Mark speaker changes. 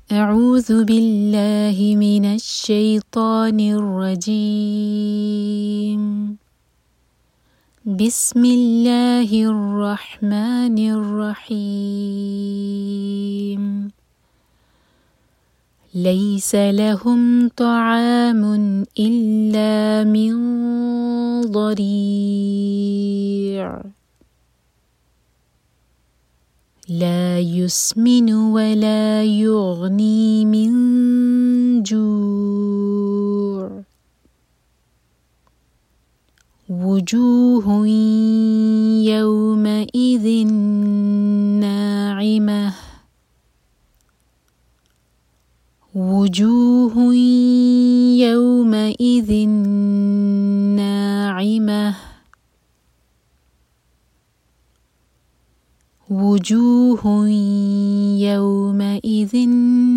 Speaker 1: أعوذ بالله من الشيطان الرجيم. بسم الله الرحمن الرحيم. ليس لهم طعام إلا من ضريع لا يسمن ولا يغني من جوع وجوه يومئذ ناعمة وجوه يومئذ ناعمة وجوه يومئذ